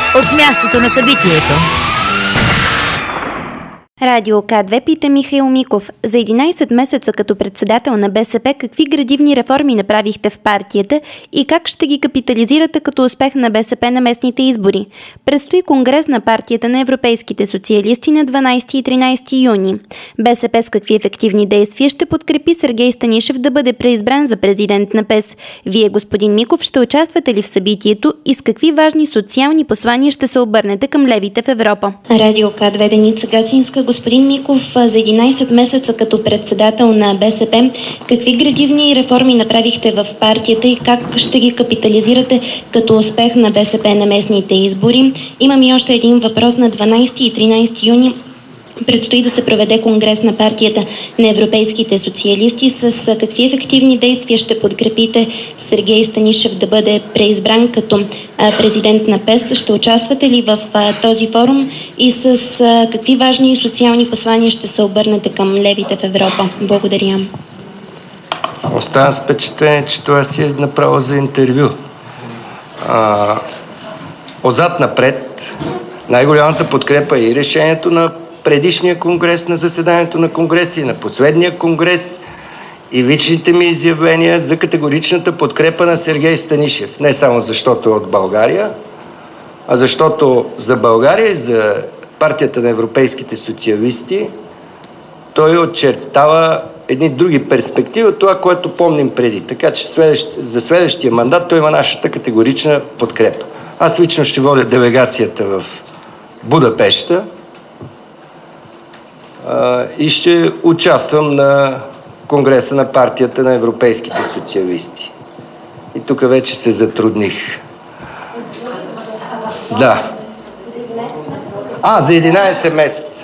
от мястото на събитието. Радио К2 пита Михаил Миков. За 11 месеца като председател на БСП, какви градивни реформи направихте в партията и как ще ги капитализирате като успех на БСП на местните избори? Предстои конгрес на партията на европейските социалисти на 12 и 13 юни. БСП с какви ефективни действия ще подкрепи Сергей Станишев да бъде преизбран за президент на ПЕС? Вие, господин Миков, ще участвате ли в събитието и с какви важни социални послания ще се обърнете към левите в Европа? Радио К2, Деница Гацинска. Господин Миков, за 11 месеца като председател на БСП, какви градивни реформи направихте в партията и как ще ги капитализирате като успех на БСП на местните избори? Имам и още един въпрос. На 12 и 13 юни предстои да се проведе конгрес на партията на европейските социалисти. С какви ефективни действия ще подкрепите Сергей Станишев да бъде преизбран като президент на ПЕС? Ще участвате ли в този форум и с какви важни социални послания ще се обърнете към левите в Европа? Благодаря. Оставам с впечатление, че това си е направо за интервю. Отзад напред, най-голямата подкрепа и решението на предишния конгрес, на заседанието на конгреса и на последния конгрес и личните ми изявления за категоричната подкрепа на Сергей Станишев. Не само защото е от България, а защото за България и за партията на европейските социалисти той очертава едни други перспективи от това, което помним преди. Така че за следващия мандат той има нашата категорична подкрепа. Аз лично ще водя делегацията в Будапеща и ще участвам на конгреса на партията на европейските социалисти. И тук вече се затрудних. Да. За 11 месеца.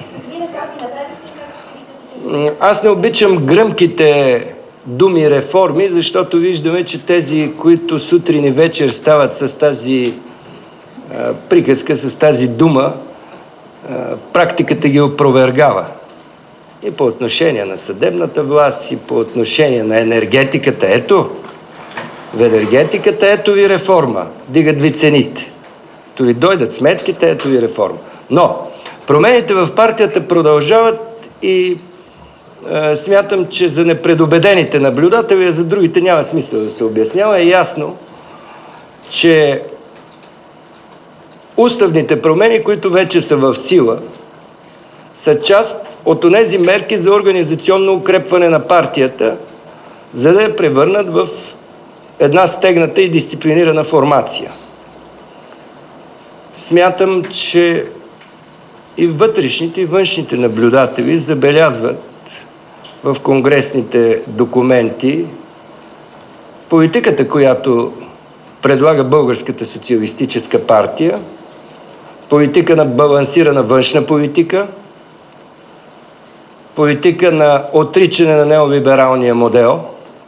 Аз не обичам гръмките думи реформи, защото виждаме, че тези, които сутрин и вечер стават с тази приказка, с тази дума, практиката ги опровергава. И по отношение на съдебната власт, и по отношение на енергетиката. Ето, в енергетиката ето ви реформа. Дигат ви цените. То ви дойдат сметките, ето ви реформа. Но промените в партията продължават и смятам, че за непредубедените наблюдатели, а за другите няма смисъл да се обяснява. Е ясно, че уставните промени, които вече са в сила, са част от онези мерки за организационно укрепване на партията, за да я превърнат в една стегната и дисциплинирана формация. Смятам, че и вътрешните, и външните наблюдатели забелязват в конгресните документи политиката, която предлага Българската социалистическа партия, политика на балансирана външна политика, политика на отричане на неолибералния модел.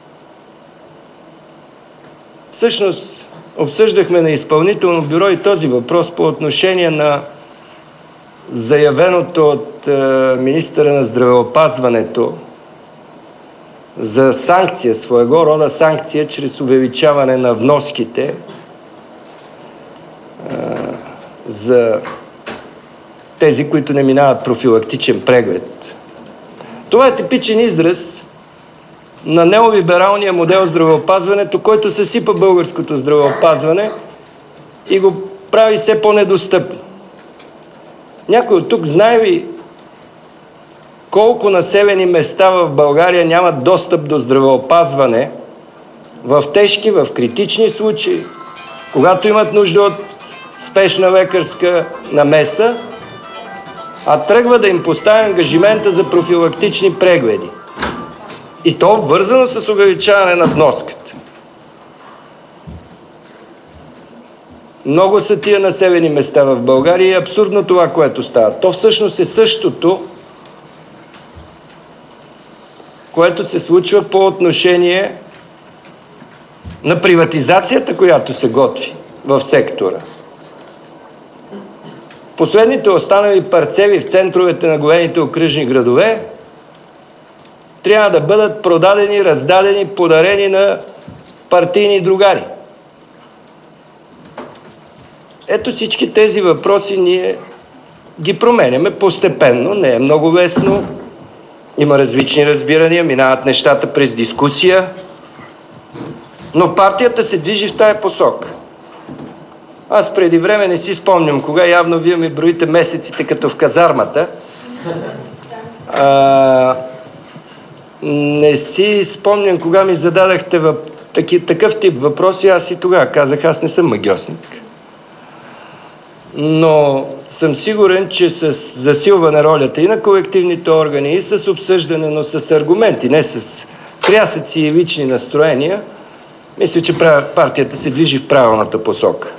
Всъщност, обсъждахме на изпълнително бюро и този въпрос по отношение на заявеното от министъра на здравеопазването за санкция, своего рода санкция, чрез увеличаване на вноските за тези, които не минават профилактичен преглед. Това е типичен израз на неолибералния модел здравеопазването, който съсипа българското здравеопазване и го прави все по-недостъпно. Някой от тук знае ли колко населени места в България нямат достъп до здравеопазване в тежки, в критични случаи, когато имат нужда от спешна лекарска намеса, а тръгва да им поставя ангажимента за профилактични прегледи. И то обвързано с увеличаване на вноската. Много са тия населени места в България и е абсурдно това, което става. То всъщност е същото, което се случва по отношение на приватизацията, която се готви в сектора. Последните останали парцели в центровете на големите окръжни градове трябва да бъдат продадени, раздадени, подарени на партийни другари. Ето всички тези въпроси ние ги променяме постепенно. Не е много лесно. Има различни разбирания, минават нещата през дискусия. Но партията се движи в тая посока. Аз преди време не си спомням кога, явно вие ми броите месеците като в казармата. Не си спомням кога ми зададахте такъв тип въпроси, аз и тогава казах, аз не съм магьосник. Но съм сигурен, че с засилване ролята и на колективните органи, и с обсъждане, но с аргументи, не с крясъци и лични настроения, мисля, че партията се движи в правилната посока.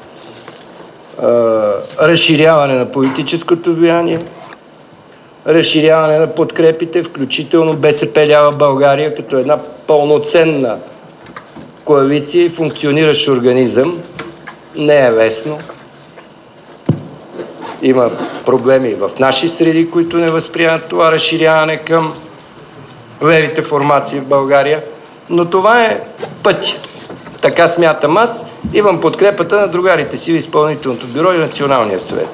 Разширяване на политическото влияние, разширяване на подкрепите, включително БСП лява България, като една пълноценна коалиция и функциониращ организъм. Не е лесно. Има проблеми в наши среди, които не възприемат това разширяване към левите формации в България. Но това е пътя. Така смятам аз. Имам подкрепата на другарите си в изпълнителното бюро и Националния съвет.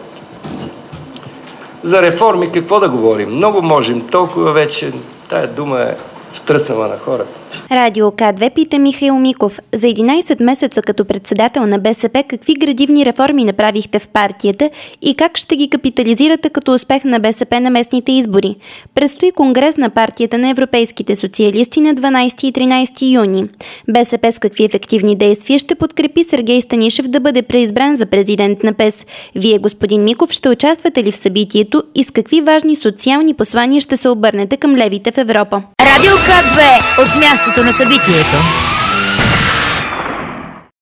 За реформи какво да говорим? Много можем. Толкова вече тая дума е втръснала на хората. Радио К2 пита Михаил Миков. За 11 месеца като председател на БСП, какви градивни реформи направихте в партията и как ще ги капитализирате като успех на БСП на местните избори? Предстои конгрес на партията на европейските социалисти на 12 и 13 юни. БСП с какви ефективни действия ще подкрепи Сергей Станишев да бъде преизбран за президент на ПЕС? Вие, господин Миков, ще участвате ли в събитието и с какви важни социални послания ще се обърнете към левите в Европа? Радио К2 от мястото на събитието.